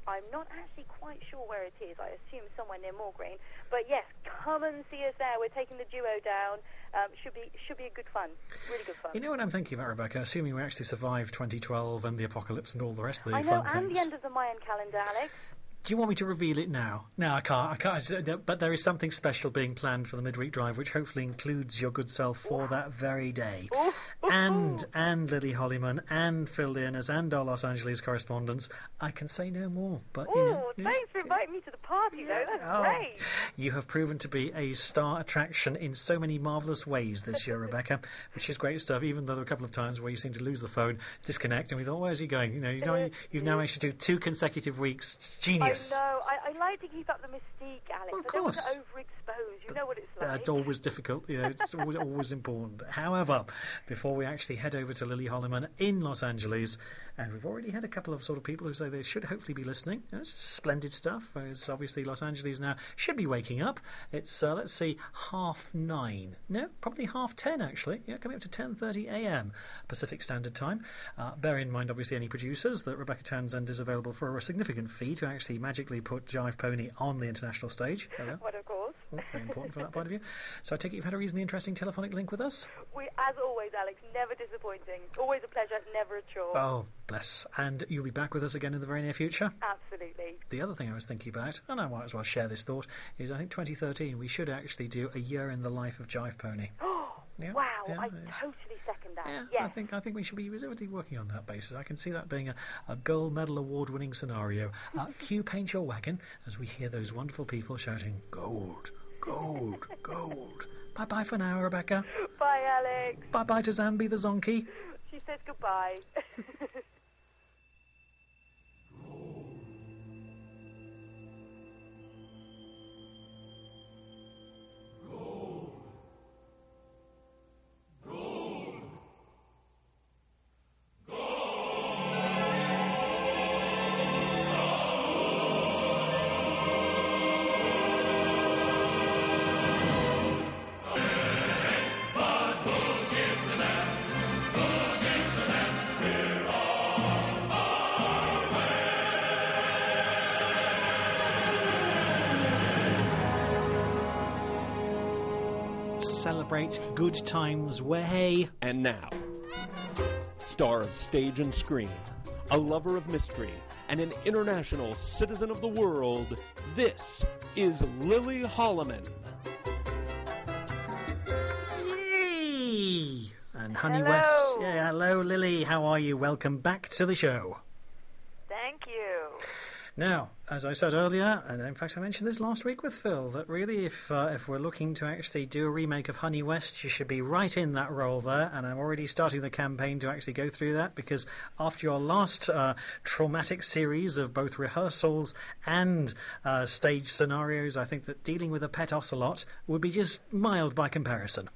I'm not actually quite sure where it is. I assume somewhere near Moor Green. But yes, come and see us there. We're taking the duo down. Um, should be should be a good fun. Really good fun. You know what I'm thinking about, Rebecca? Assuming we actually survive twenty twelve and the apocalypse and all the rest of the I fun know, and things. the end of the Mayan calendar, Alex. Do you want me to reveal it now? No, I can't. I can't. But there is something special being planned for the midweek drive, which hopefully includes your good self for Ooh. that very day. Ooh. And and Lily Hollyman and Phil Learners and our Los Angeles correspondents. I can say no more. But Ooh, you know, thanks for inviting me to the party, though. That's oh, great. You have proven to be a star attraction in so many marvellous ways this year, Rebecca, which is great stuff. Even though there were a couple of times where you seemed to lose the phone, disconnect, and we thought, where's he going? You know, you know you've now managed to do two consecutive weeks. It's genius. I know. I, I like to keep up the mystique, Alex. Well, of I don't want course. to overexpose. You know what it's like. That's always difficult. You know, it's always, always important. However, before we actually head over to Lily Holloman in Los Angeles, and we've already had a couple of sort of people who say they should hopefully be listening. You know, it's splendid stuff. It's obviously Los Angeles now should be waking up. It's uh, let's see, half nine. No, probably half ten actually. Yeah, coming up to ten thirty a.m. Pacific Standard Time. Uh, bear in mind, obviously, any producers that Rebecca Townsend is available for a significant fee to actually magically put Jive Pony on the international stage. What, of course. Oh, very important from that point of view. So I take it you've had a reasonably interesting telephonic link with us? We, as always, Alex, never disappointing. Always a pleasure, never a chore. Oh, bless. And you'll be back with us again in the very near future? Absolutely. The other thing I was thinking about, and I might as well share this thought, is I think twenty thirteen we should actually do a year in the life of Jive Pony. Yeah, wow, yeah, I totally second that. Yeah, yes. I think I think we should be really working on that basis. I can see that being a, a gold medal award winning scenario. Uh, cue Paint Your Wagon as we hear those wonderful people shouting gold, gold, gold. Bye bye for now, Rebecca. Bye, Alex. Bye bye to Zambi the Zonky. She says goodbye. Celebrate good times way. And now, star of stage and screen, a lover of mystery, and an international citizen of the world, this is Lily Holloman. Yay! And Honey Hello. West. Yeah, hello, Lily. How are you? Welcome back to the show. Thank you. Now, as I said earlier, and in fact I mentioned this last week with Phil, that really if uh, if we're looking to actually do a remake of Honey West, you should be right in that role there, and I'm already starting the campaign to actually go through that, because after your last uh, traumatic series of both rehearsals and uh, stage scenarios, I think that dealing with a pet ocelot would be just mild by comparison.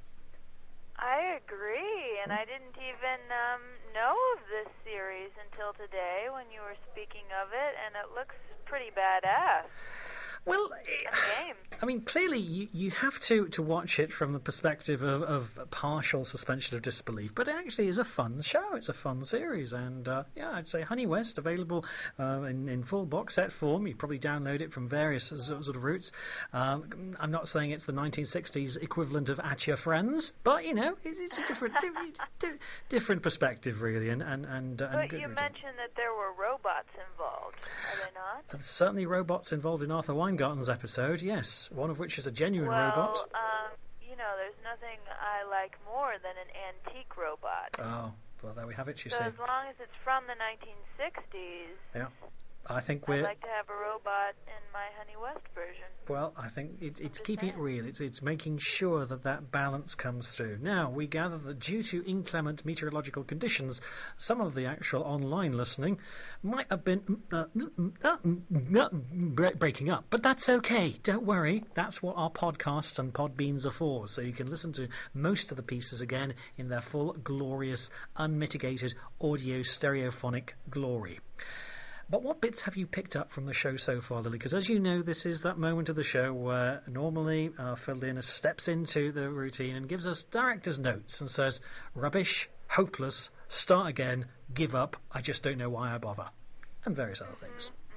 I agree, and I didn't even um, know of this series until today when you were speaking of it, and it looks pretty badass. Well, game. I mean, clearly you, you have to, to watch it from the perspective of, of partial suspension of disbelief, but it actually is a fun show. It's a fun series, and uh, yeah, I'd say Honey West, available uh, in, in full box set form. You probably download it from various sort of routes. Um, I'm not saying it's the nineteen sixties equivalent of At Your Friends, but, you know, it, it's a different di- di- different perspective, really, and, and, and, uh, But and good you reading. mentioned that there were robots involved, are they not? There's certainly robots involved in Arthur Weingarten's episode, yes, one of which is a genuine well, robot. um, you know, there's nothing I like more than an antique robot. Oh, well, there we have it, you so see. as long as it's from the nineteen sixties, Yeah. I think I'd we're... like to have a robot in my Honey West version. Well, I think it, it's keeping it real. It's it's making sure that that balance comes through. Now, we gather that due to inclement meteorological conditions, some of the actual online listening might have been uh, uh, uh, breaking up. But that's okay. Don't worry. That's what our podcasts and Podbeans are for. So you can listen to most of the pieces again in their full, glorious, unmitigated audio stereophonic glory. But what bits have you picked up from the show so far, Lily? Because as you know, this is that moment of the show where normally uh, Phil Learner steps into the routine and gives us director's notes and says, rubbish, hopeless, start again, give up, I just don't know why I bother, and various other things.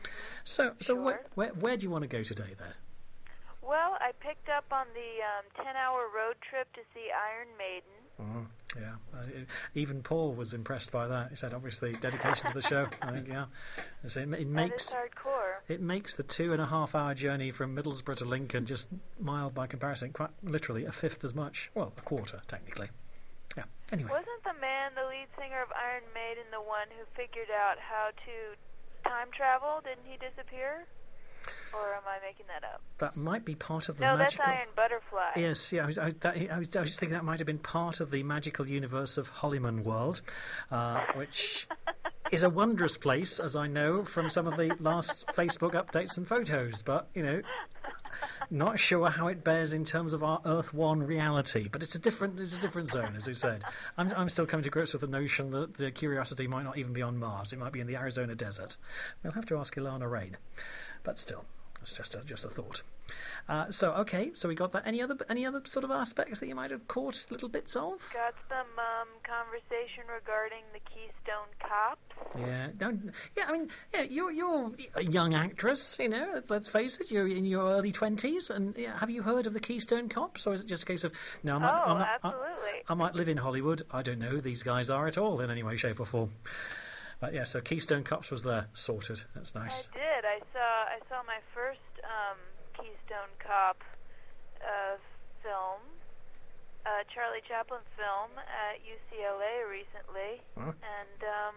So, so Sure. where, where where do you want to go today, then? Well, I picked up on the um, ten-hour road trip to see Iron Maiden. Oh, yeah. Uh, it- even Paul was impressed by that. He said, obviously, dedication to the show. I think, yeah. So it, it That is makes hardcore. it makes the two and a half hour journey from Middlesbrough to Lincoln just mild by comparison, quite literally a fifth as much. Well, a quarter technically. Yeah. Anyway, Wasn't the man, the lead singer of Iron Maiden, the one who figured out how to time travel? Didn't he disappear? Or am I making that up? that might be part of the No, magical. that's Iron Butterfly. Yes, yeah, I was, I, that, I, was, I was just thinking that might have been part of the magical universe of Hollyman World, uh, which is a wondrous place, as I know from some of the last Facebook updates and photos. But you know, not sure how it bears in terms of our Earth One reality. But it's a different, it's a different zone, as you said. I'm, I'm still coming to grips with the notion that the Curiosity might not even be on Mars; it might be in the Arizona desert. We'll have to ask Ilana Rain, but still. It's just a, just a thought. Uh, so okay, so we got that. Any other any other sort of aspects that you might have caught little bits of? Got some um, conversation regarding the Keystone Cops. Yeah, don't. Yeah, I mean, yeah, you're you're a young actress. You know, let's face it. You're in your early twenties, and yeah, have you heard of the Keystone Cops, or is it just a case of no? I might, Oh, I might, absolutely. I, I might live in Hollywood. I don't know who these guys are at all in any way, shape, or form. But yeah, so Keystone Cops was there, sorted. That's nice. I did. I saw. I saw my first um, Keystone Cop uh, film, uh, Charlie Chaplin film at U C L A recently, Huh? and um,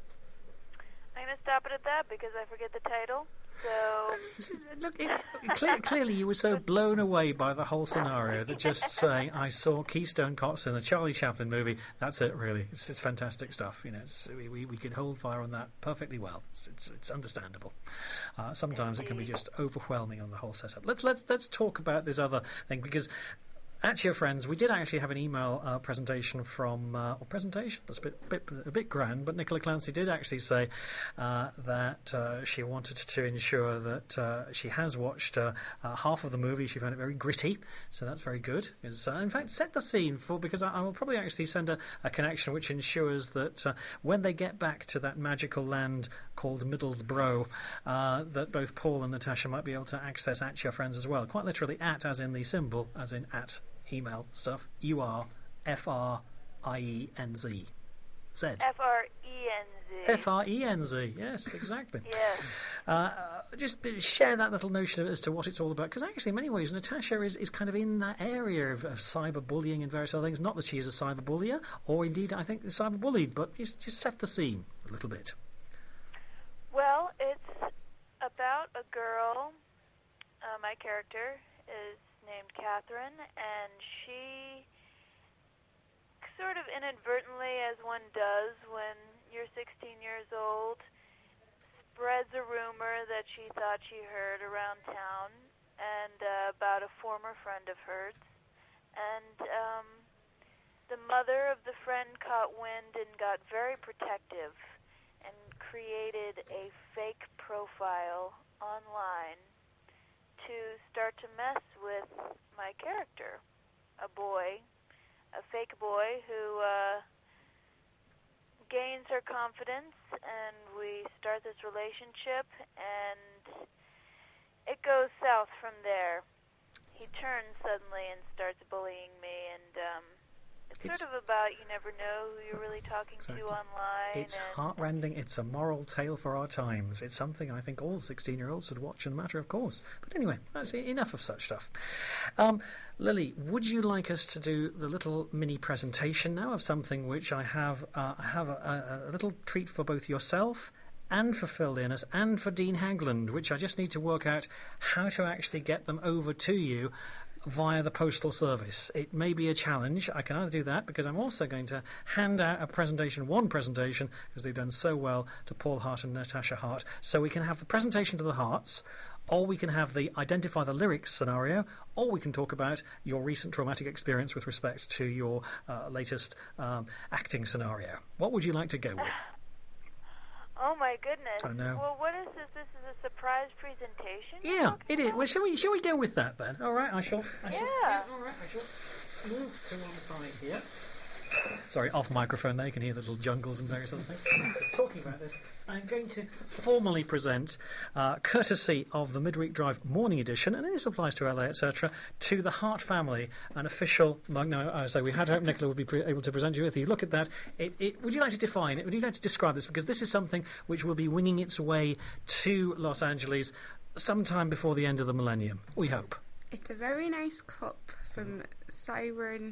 I'm gonna stop it at that because I forget the title. So Look, it, clear, clearly you were so blown away by the whole scenario that just saying, I saw Keystone Cops in a Charlie Chaplin movie, that's it, really. It's, it's fantastic stuff. You know, it's, we, we, we can hold fire on that perfectly well. It's, it's, it's understandable. Uh, sometimes it can be just overwhelming on the whole setup. Let's, let's, let's talk about this other thing, because actually, friends, we did actually have an email uh, presentation from, uh, or presentation, that's a bit, bit, a bit grand, but Nicola Clancy did actually say uh, that uh, she wanted to ensure that uh, she has watched uh, uh, half of the movie. She found it very gritty, so that's very good. It's, uh, in fact, set the scene for, because I, I will probably actually send a, a connection which ensures that uh, when they get back to that magical land called Middlesbrough, uh, that both Paul and Natasha might be able to access At Your Friends as well. Quite literally, at as in the symbol, as in at email stuff. U R F R I E N Z. Z. F R E N Z. F R E N Z. Yes, exactly. Yes. Uh, uh, just share that little notion as to what it's all about, because actually in many ways Natasha is, is kind of in that area of, of cyberbullying and various other things. Not that she is a cyberbullier, or indeed I think is cyberbullied, but just, just set the scene a little bit. Well, it's about a girl. Uh, my character is named Catherine, and she sort of inadvertently, as one does when you're sixteen years old, spreads a rumor that she thought she heard around town and uh, about a former friend of hers. And um, the mother of the friend caught wind and got very protective and created a fake profile online to start to mess with my character, a boy, a fake boy who uh, gains her confidence, and we start this relationship, and it goes south from there. He turns suddenly and starts bullying me, and um, it's, It's- sort of about you never know who you're really talking Exactly. to online. It's and heartrending. It's a moral tale for our times. It's something I think all sixteen-year-olds should watch in a matter of course. But anyway, that's e- enough of such stuff. Um, Lily, would you like us to do the little mini presentation now of something which I have? Uh, I have a, a, a little treat for both yourself and for Phil Learnus and for Dean Hagland, which I just need to work out how to actually get them over to you via the postal service. It may be a challenge. I can either do that, because I'm also going to hand out a presentation, one presentation, because they've done so well, to Paul Hart and Natasha Hart. So we can have the presentation to the Harts, or we can have the identify the lyrics scenario, or we can talk about your recent traumatic experience with respect to your uh, latest um, acting scenario. What would you like to go with? oh my goodness! I know. Well, what is this? This is a surprise presentation. you're Yeah, talking it is. about? Well, shall we, shall we go with that then? All right, I shall... I shall Yeah. all right, I shall move to one side here. Sorry, off microphone there, you can hear the little jungles and various other things. Talking about this, I'm going to formally present, uh, courtesy of the Midweek Drive Morning Edition, and this applies to L A, et cetera, to the Hart family, an official mug. No, uh, so we had hoped Nicola would be pre- able to present you with. You look at that. It, it, would you like to define it? Would you like to describe this? Because this is something which will be winging its way to Los Angeles sometime before the end of the millennium, we hope. It's a very nice cup from Siren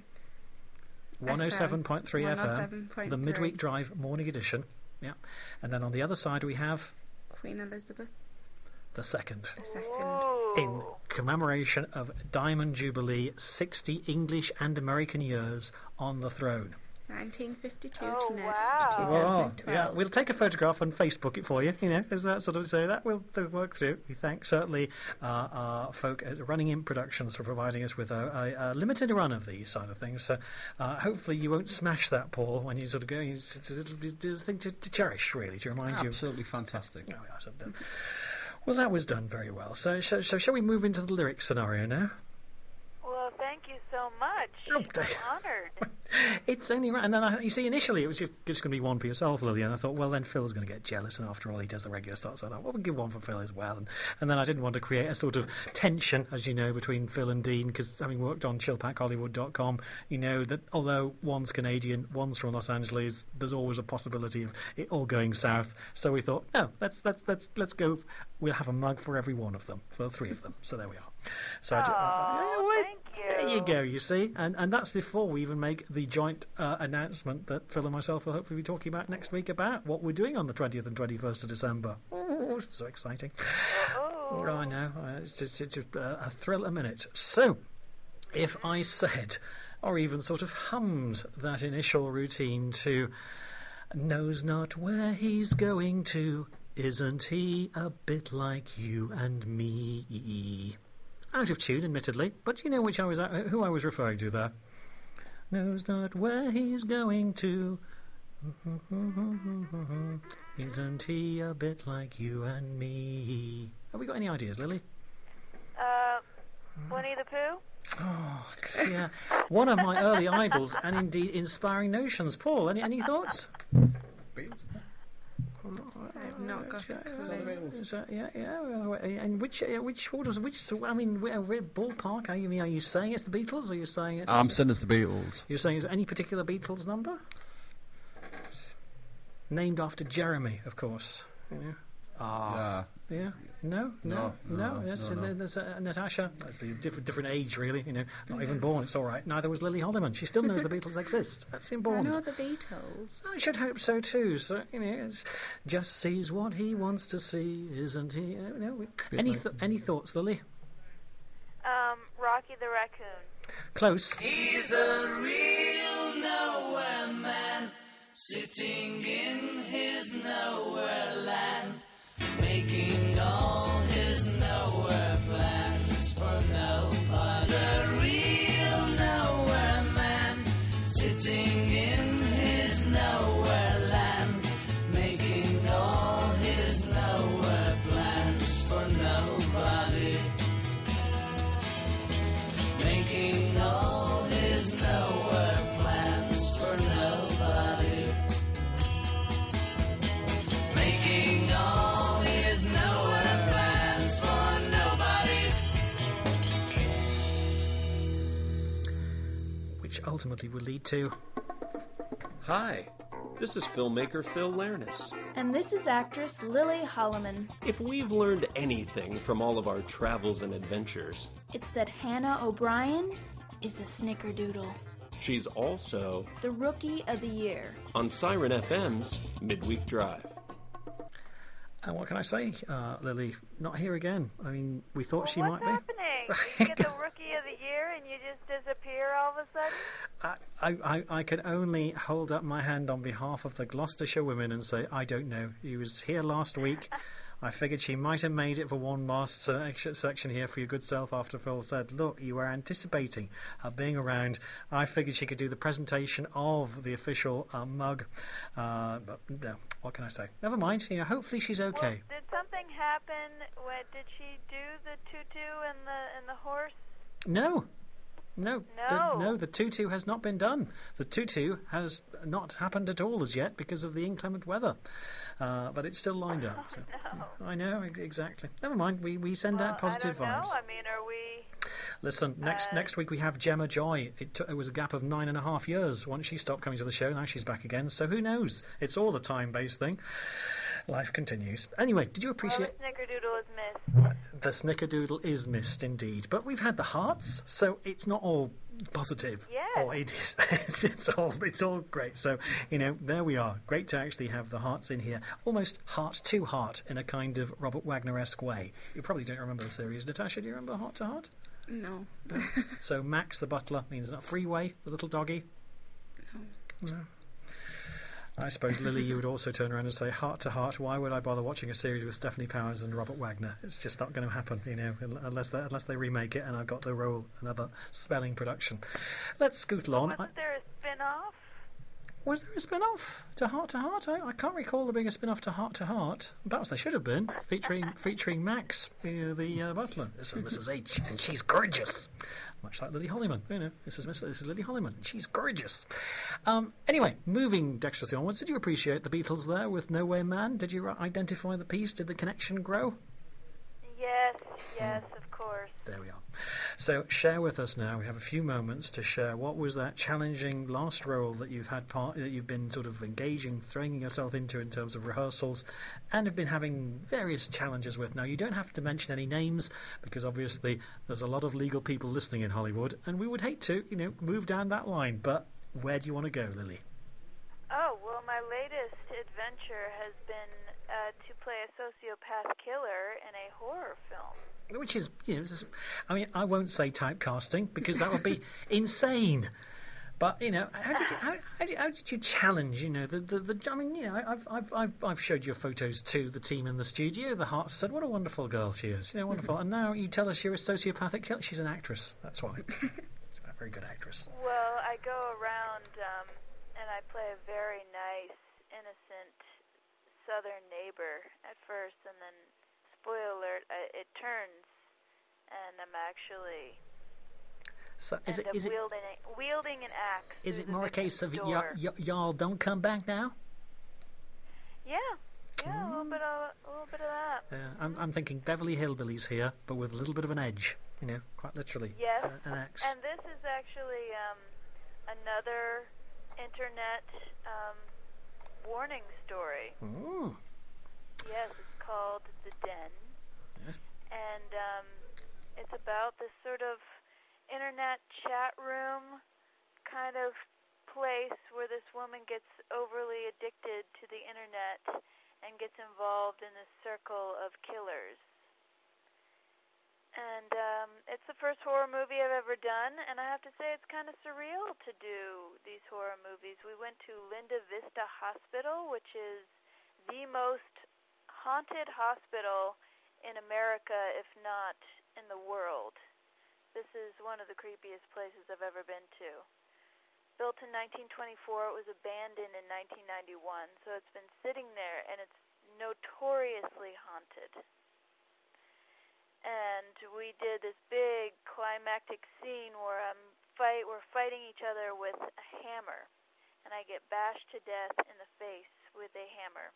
one oh seven point three F M, one oh seven point the three. Midweek Drive Morning Edition. Yeah. And then on the other side we have Queen Elizabeth the second. the second. In commemoration of Diamond Jubilee, sixty English and American years on the throne. nineteen fifty-two Oh, to now wow. to Oh, twenty twelve. yeah, we'll take a photograph and Facebook it for you. You know, is that sort of so that will work through. We thank certainly uh, our folk at Running Imp Productions for providing us with a, a, a limited run of these side of things. So uh, hopefully you won't smash that, Paul, when you sort of go. It's a little thing to, to cherish, really, to remind you. Absolutely fantastic. Oh, yeah, so done. Well, that was done very well. So, so, so shall we move into the lyric scenario now? Well, thank you so much. Oh, I'm honored. It's only right. And then, I, you see, initially it was just, just going to be one for yourself, Lily, and I thought, well, then Phil's going to get jealous, and after all, he does the regular stuff, so I thought, well, we'll give one for Phil as well. And, and then I didn't want to create a sort of tension, as you know, between Phil and Dean, because having worked on chill pack hollywood dot com, you know that although one's Canadian, one's from Los Angeles, there's always a possibility of it all going south. So we thought, no, let's let's let's let's go. We'll have a mug for every one of them, for the three of them. So there we are. So I ju- uh, Oh, yeah, thank you. there you go, you see. And and that's before we even make the joint uh, announcement that Phil and myself will hopefully be talking about next week about what we're doing on the twentieth and twenty-first of December. Oh, it's so exciting. Oh. I know. Uh, It's just, it's just uh, a thrill a minute. So, if I said, or even sort of hummed that initial routine to knows not where he's going to, isn't he a bit like you and me? Out of tune, admittedly, but you know which I was, uh, who I was referring to there. Knows not where he's going to. Isn't he a bit like you and me? Have we got any ideas, Lily? Uh, Winnie the Pooh? Oh, yeah. One of my early idols and indeed inspiring notions. Paul, any any thoughts? Beans. I've not got a clue. Is that- yeah, yeah. well, And which, uh, which, what was, which? I mean, where, where ballpark are you? Are you saying it's the Beatles? Or are you saying it's? I'm saying it's the Beatles. You're saying it's any particular Beatles number? Named after Jeremy, of course. You know. Ah. Yeah. Yeah. No. No. No, No. no, Yes. no, no. and There's uh, Natasha. That's a different, different age, really. You know, not even born. It's all right. Neither was Lily Holliman. She still knows the Beatles exist. That's I important. know the Beatles. I should hope so too. So you know, it's just sees what he wants to see, isn't he? Uh, you know, we- any like- th- any thoughts, Lily? Um, Rocky the Raccoon. Close. He's a real nowhere man, sitting in his nowhere land, making all his nowhere plans for nobody. A real nowhere man, sitting in his nowhere land, making all his nowhere plans for nobody. Making all his nowhere plans for nobody. Making all his nowhere plans for nobody. Which ultimately would lead to. Hi, this is filmmaker Phil Lernis. And this is actress Lily Holliman. If we've learned anything from all of our travels and adventures, It's that Hannah O'Brien is a snickerdoodle. she's also The Rookie of the Year. on Siren F M's Midweek Drive. And what can I say, uh, Lily? Not here again. I mean, we thought Well, she what's might happening? You get the Rookie of the Year and you just disappear all of a sudden? be. I, I, I can only hold up my hand on behalf of the Gloucestershire women and say, I don't know. He was here last week. I figured she might have made it for one last uh, extra section here for your good self after Phil said, look, you were anticipating her being around. I figured she could do the presentation of the official uh, mug. Uh, but no, what can I say? Never mind. You know, hopefully she's okay. Well, did something happen? When, did she do the tutu and the and the horse? No. No, No. The, no, the tutu has not been done. The tutu has not happened at all as yet because of the inclement weather. Uh, but it's still lined up. So. No. I know, ex- exactly. Never mind, we, we send Well, out positive I don't vibes. know. I mean, are we... Listen, next Uh, next week we have Gemma Joy. It, took, it was a gap of nine and a half years. Once she stopped coming to the show, now she's back again. So who knows? It's all a time-based thing. Life continues. Anyway, did you Well, appreciate... the snickerdoodle is missed. The snickerdoodle is missed indeed, but we've had the hearts, so it's not all positive. Yes. Oh, it is. it's, it's all it's all great. So you know, there we are. Great to actually have the hearts in here, almost heart to heart in a kind of Robert Wagner-esque way. You probably don't remember the series, Natasha. Do you remember Heart to Heart? No. So Max the butler means not Freeway, the little doggy. No. No. I suppose, Lily, you would also turn around and say, heart to heart, why would I bother watching a series with Stephanie Powers and Robert Wagner? It's just not going to happen, you know, unless they, unless they remake it and I've got the role, another spelling production. Let's scoot along. Wasn't there a spin-off? Was there a spin-off to Heart to Heart? I, I can't recall there being a spin-off to Heart to Heart. Perhaps there should have been, featuring featuring Max, the, the uh, butler. This is Missus H, and she's gorgeous. Much like Lily Hollyman. You know, this is Miss, this is Lily Hollyman. She's gorgeous. Um, anyway, moving dexterously onwards, did you appreciate the Beatles there with Nowhere Man? Did you identify the piece? Did the connection grow? Yes, yes, of course. There we are. So share with us now. We have a few moments to share. What was that challenging last role that you've had part that you've been sort of engaging, throwing yourself into in terms of rehearsals, and have been having various challenges with? Now you don't have to mention any names because obviously there's a lot of legal people listening in Hollywood, and we would hate to, you know, move down that line. But where do you want to go, Lily? Oh, well, my latest adventure has been uh, to play a sociopath killer in a horror film. Which is, you know, just, I mean, I won't say typecasting because that would be insane. But you know, how did you how, how, did, how did you challenge? You know, the, the the I mean, you know, I've I've I've I've showed your photos to the team in the studio. The Hearts said, "What a wonderful girl she is." You know, wonderful. And now you tell us you're a sociopathic killer. She's an actress. That's why. She's a very good actress. Well, I go around um, and I play a very nice, innocent Southern neighbor at first, and then, spoiler alert, I, it turns, and I'm actually So is it end up is it wielding, a, wielding an axe. is through it the more a case of victim's y'all, door. y- y'all don't come back now? Yeah, yeah, a little bit of a little bit of that. Yeah, I'm I'm thinking Beverly Hillbillies here, but with a little bit of an edge. You know, quite literally. Yes, uh, an axe. and this is actually um, another internet um, warning story. Ooh. Yes, it's called The Den, Yes. and um, it's about this sort of internet chat room kind of place where this woman gets overly addicted to the internet and gets involved in this circle of killers. And um, it's the first horror movie I've ever done, and I have to say it's kind of surreal to do these horror movies. We went to Linda Vista Hospital, which is the most haunted hospital in America, if not in the world. This is one of the creepiest places I've ever been to. Built in nineteen twenty-four, it was abandoned in nineteen ninety-one, so it's been sitting there, and it's notoriously haunted. And we did this big climactic scene where I'm fight we're fighting each other with a hammer, and I get bashed to death in the face with a hammer.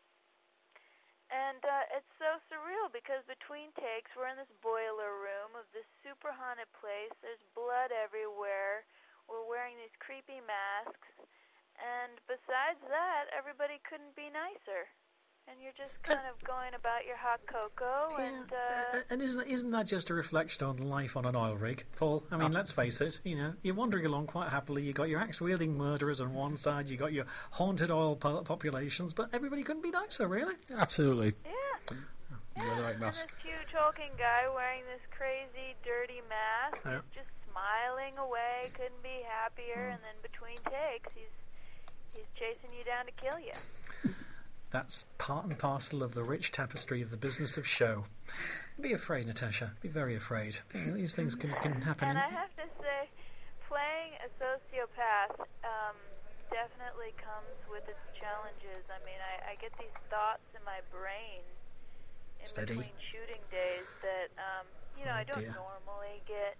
And uh, it's so surreal because between takes we're in this boiler room of this super haunted place. There's blood everywhere. We're wearing these creepy masks, and besides that, everybody couldn't be nicer. And you're just kind of going about your hot cocoa, and uh, Uh, and isn't isn't that just a reflection on life on an oil rig, Paul? I mean, let's face it. You know, you're wandering along quite happily. You got your axe-wielding murderers on one side. You got your haunted oil po- populations, but everybody couldn't be nicer, really. Absolutely. yeah. You wear the right And mask. this huge hulking guy wearing this crazy dirty mask, Yeah. is just smiling away, couldn't be happier, and then between takes, he's he's chasing you down to kill you. That's part and parcel of the rich tapestry of the business of show. Be afraid, Natasha. Be very afraid. You know, these things can, can happen. And in- I have to say, playing a sociopath um, definitely comes with its challenges. I mean, I, I get these thoughts in my brain in Steady. between shooting days that, um, you know, Oh, I don't dear. normally get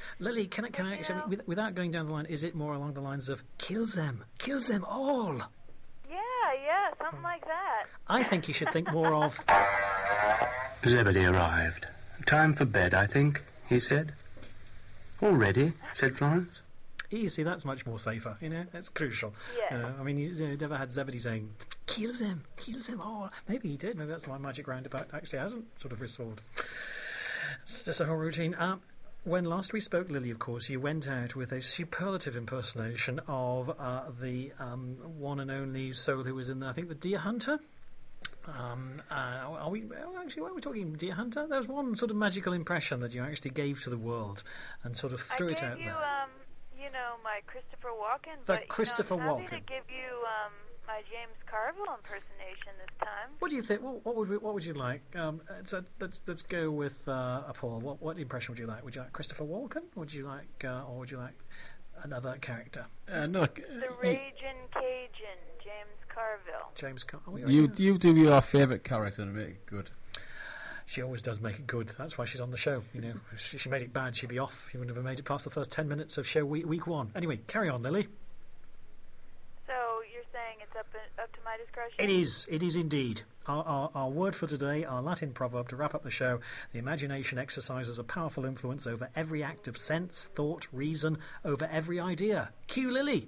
Lily, can I, can I actually, with, without going down the line, is it more along the lines of kills them, kills them all? Yeah, yeah, something like that. I think you should think more of... Zebedee arrived. Time for bed, I think, he said. Already, said Florence. You see, that's much more safer, you know, that's crucial. Yeah. You know, I mean, you, you never had Zebedee saying, kills him, kills him all. Maybe he did, maybe that's why Magic Roundabout actually hasn't sort of restored. It's just a whole routine. Um, when last we spoke, Lily, of course, you went out with a superlative impersonation of uh, the um, one and only soul who was in, the, I think, the Deer Hunter. Um, uh, are we well, actually? Why are we talking Deer Hunter? There was one sort of magical impression that you actually gave to the world and sort of threw I it gave out you, there. Um, you know, my Christopher Walken. The but, Christopher you know, I'm happy Walken. to give you um, my James Carville impersonation this time. What do you think? What, what would we, what would you like? Um, so let's let's go with uh, a Paul. What what impression would you like? Would you like Christopher Walken? Would you like, uh, or would you like another character? Uh, no, The Raging Cajun, James Carville. James Car- oh, you you do your favourite character and make it good. She always does make it good. That's why she's on the show. You know, if she, she made it bad, she'd be off. You wouldn't have made it past the first ten minutes of show week, week one. Anyway, carry on, Lily. So you're saying it's up up to my discretion? It is. It is indeed. Our, our, our word for today, our Latin proverb to wrap up the show: the imagination exercises a powerful influence over every act of sense, thought, reason, over every idea. Cue Lily.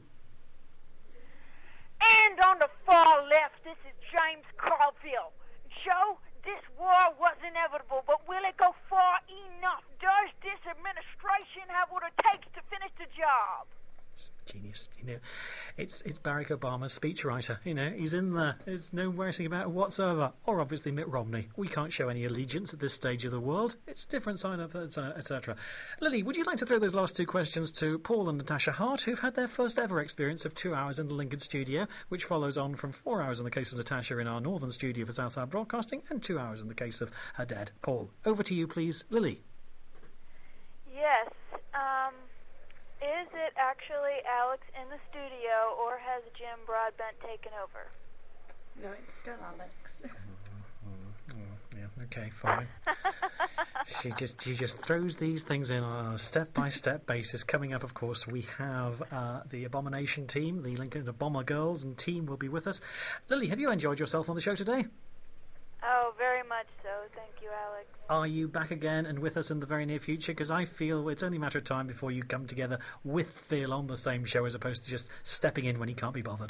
And on the far left, this is James Carville. Joe, this war was inevitable, but will it go far enough? Does this administration have what it takes to finish the job? Genius, you know. It's it's Barack Obama's speechwriter, you know. He's in there. There's no worrying about it whatsoever. Or obviously Mitt Romney. We can't show any allegiance at this stage of the world. It's a different sign of et cetera. Lily, would you like to throw those last two questions to Paul and Natasha Hart, who've had their first ever experience of two hours in the Lincoln studio, which follows on from four hours in the case of Natasha in our northern studio for Southside Broadcasting, and two hours in the case of her dad, Paul. Over to you, please, Lily. Yes. Um, is it actually Alex in the studio, or has Jim Broadbent taken over? No, it's still Alex. Yeah, okay, fine. she just she just throws these things in on a step-by-step basis. Coming up, of course, we have uh, the Abomination team, the Lincoln Bomber Girls and team will be with us. Lily, have you enjoyed yourself on the show today? Oh, very much so. Thank you, Alex. Are you back again and with us in the very near future? Because I feel it's only a matter of time before you come together with Phil on the same show as opposed to just stepping in when he can't be bothered.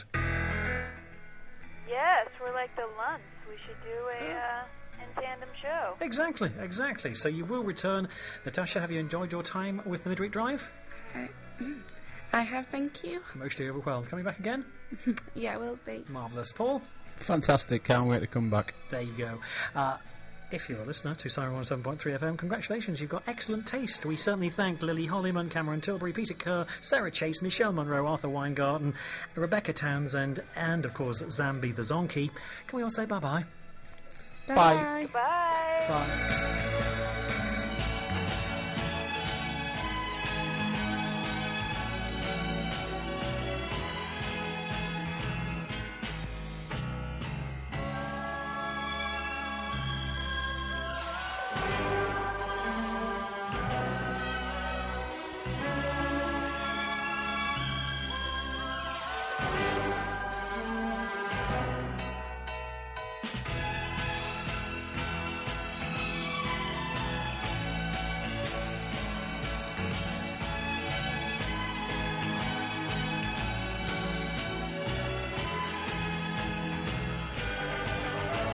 Yes, we're like the Lunts. We should do a uh, in tandem show. Exactly, exactly. So you will return. Natasha, have you enjoyed your time with the Midweek Drive? I, I have, thank you. Emotionally overwhelmed. Coming back again? Yeah, I will be. Marvellous. Paul? Fantastic, can't wait to come back. There you go. Uh, if you're a listener to Siren one oh seven point three F M, congratulations, you've got excellent taste. We certainly thank Lily Hollyman, Cameron Tilbury, Peter Kerr, Sarah Chase, Michelle Monroe, Arthur Weingarten, Rebecca Townsend, and, of course, Zambi the Zonky. Can we all say bye-bye? Bye. Bye. Goodbye. Bye.